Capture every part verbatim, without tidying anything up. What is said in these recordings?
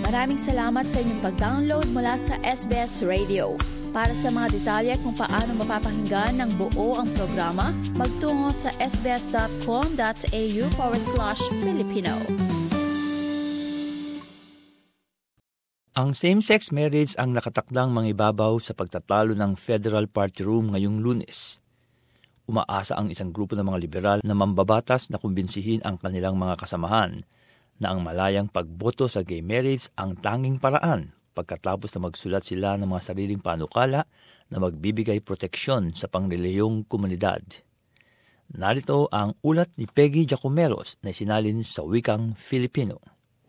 Maraming salamat sa inyong pag-download mula sa S B S Radio. Para sa mga detalye kung paano mapapakinggan ng buo ang programa, magtungo sa sbs.com.au forward slash Filipino. Ang same-sex marriage ang nakatakdang mangibabaw sa pagtatalo ng Federal Party Room ngayong Lunes. Umaasa ang isang grupo ng mga liberal na mambabatas na kumbinsihin ang kanilang mga kasamahan na ang malayang pagboto sa gay marriage ang tanging paraan pagkatapos na magsulat sila ng mga sariling panukala na magbibigay proteksyon sa pangrelihiyong komunidad. Narito ang ulat ni Peggy Giacomeros na isinalin sa wikang Filipino.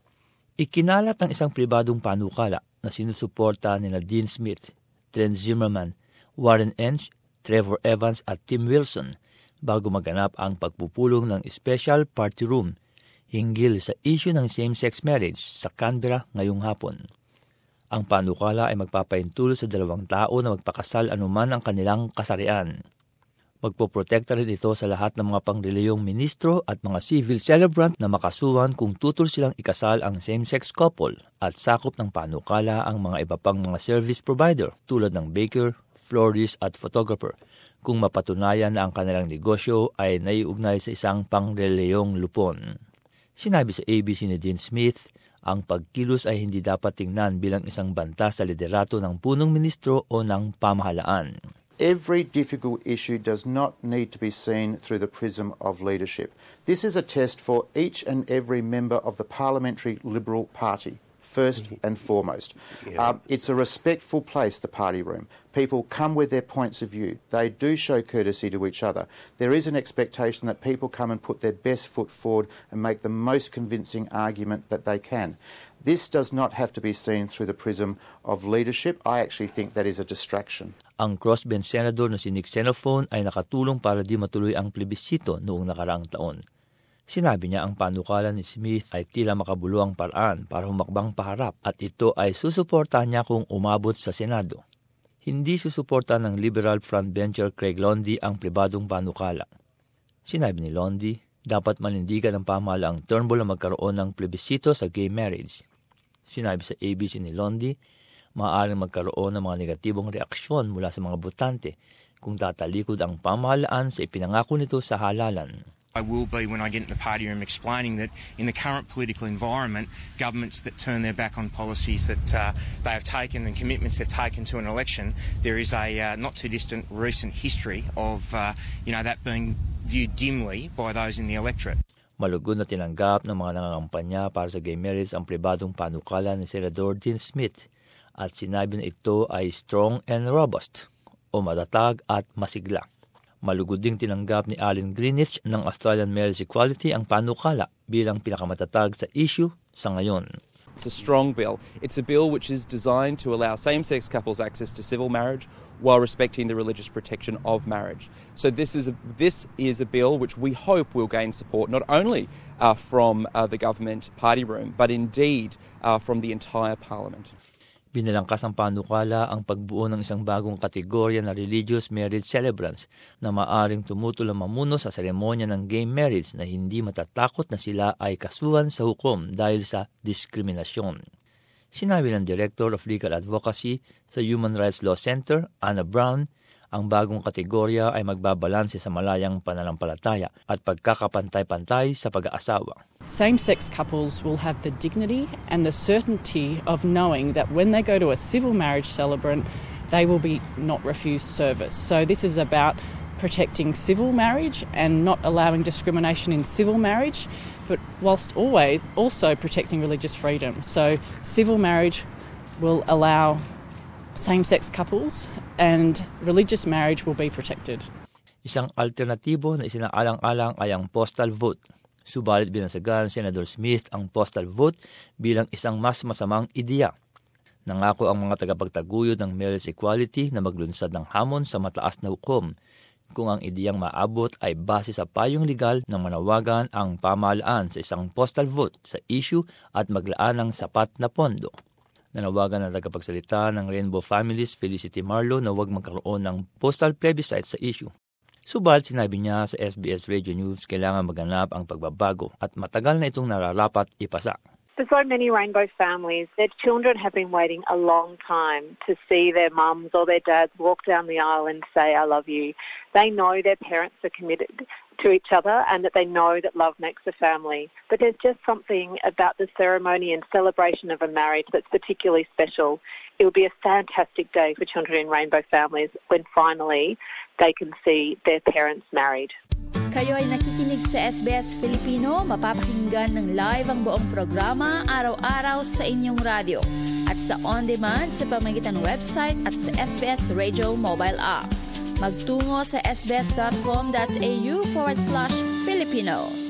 Ikinalat ng isang pribadong panukala na sinusuporta ni Dean Smith, Trent Zimmerman, Warren Ench, Trevor Evans at Tim Wilson bago maganap ang pagpupulong ng Special Party Room hinggil sa issue ng same-sex marriage sa Canberra ngayong hapon. Ang panukala ay magpapahintulo sa dalawang tao na magpakasal anuman ang kanilang kasarian. Magpoprotekta rin ito sa lahat ng mga pangrelihiyong ministro at mga civil celebrant na makasuhan kung tutol silang ikasal ang same-sex couple at sakop ng panukala ang mga iba pang mga service provider tulad ng baker, florist at photographer kung mapatunayan na ang kanilang negosyo ay naiugnay sa isang pangrelihiyong lupon. Sinabi sa A B C ni Dean Smith, ang pagkilos ay hindi dapat tingnan bilang isang banta sa liderato ng punong ministro o ng pamahalaan. Every difficult issue does not need to be seen through the prism of leadership. This is a test for each and every member of the Parliamentary Liberal Party, first and foremost. Um, it's a respectful place, the party room. People come with their points of view. They do show courtesy to each other. There is an expectation that people come and put their best foot forward and make the most convincing argument that they can. This does not have to be seen through the prism of leadership. I actually think that is a distraction. Ang crossbench senador na si Nick Xenophon ay nakatulong para di matuloy ang plebisito noong nakaraang taon. Sinabi niya ang panukala ni Smith ay tila makabuluhang paraan para humakbang paharap at ito ay susuportahan niya kung umabot sa Senado. Hindi susuporta ng liberal frontbencher Craig Lundy ang pribadong panukala. Sinabi ni Lundy, dapat manindigan ng pamahalaang Turnbull na magkaroon ng plebisito sa gay marriage. Sinabi sa A B C ni Lundy, maaaring magkaroon ng mga negatibong reaksyon mula sa mga botante kung tatalikod ang pamahalaan sa ipinangako nito sa halalan. I will be, when I get in the party room, explaining that in the current political environment, governments that turn their back on policies that uh, they have taken and commitments they've taken to an election, there is a uh, not too distant recent history of uh, you know that being viewed dimly by those in the electorate. Malugod na tinanggap ng mga nangangampanya para sa gay marriage ang pribadong panukala ni Senador Dean Smith at sinabi na ito ay strong and robust o matatag at masigla. Malugod ding tinanggap ni Alan Greenwich ng Australian Marriage Equality ang panukala bilang pinakamatatag sa issue sa ngayon. It's a strong bill. It's a bill which is designed to allow same-sex couples access to civil marriage while respecting the religious protection of marriage. So this is a, this is a bill which we hope will gain support not only uh, from uh, the government party room, but indeed uh, from the entire parliament. Binalangkas ang panukala ang pagbuo ng isang bagong kategorya na religious marriage celebrants na maaring tumutulong mamuno sa seremonya ng gay marriage na hindi matatakot na sila ay kasuhan sa hukom dahil sa diskriminasyon. Sinabi ng Director of Legal Advocacy sa Human Rights Law Center, Anna Brown, ang bagong kategorya ay magbabalanse sa malayang pananampalataya at pagkakapantay-pantay sa pag-aasawa. Same-sex couples will have the dignity and the certainty of knowing that when they go to a civil marriage celebrant, they will be not refused service. So this is about protecting civil marriage and not allowing discrimination in civil marriage, but whilst always also protecting religious freedom. So civil marriage will allow same-sex couples and religious marriage will be protected. Isang alternatibo na isinaalang-alang ay ang postal vote. Subalit binasagan Senator Smith ang postal vote bilang isang mas masamang ideya. Nangako ang mga tagapagtaguyod ng marriage equality na maglunsad ng hamon sa mataas na hukom kung ang ideyang maabot ay base sa payong legal na manawagan ang pamahalaan sa isang postal vote sa issue at maglaan ng sapat na pondo. Nanawagan ang tagapagsalita ng Rainbow Families, Felicity Marlowe, na huwag magkaroon ng postal plebiscite sa issue. Subalit sinabi niya sa S B S Radio News kailangan maganap ang pagbabago at matagal na itong nararapat ipasa. For so many rainbow families, their children have been waiting a long time to see their mums or their dads walk down the aisle and say, I love you. They know their parents are committed to each other and that they know that love makes a family. But there's just something about the ceremony and celebration of a marriage that's particularly special. It will be a fantastic day for children in rainbow families when finally they can see their parents married. Kayo ay nakikinig sa S B S Filipino, mapapakinggan ng live ang buong programa araw-araw sa inyong radyo at sa on-demand sa pamamagitan ng website at sa S B S Radio mobile app. Magtungo sa sbs.com.au forward slash Filipino.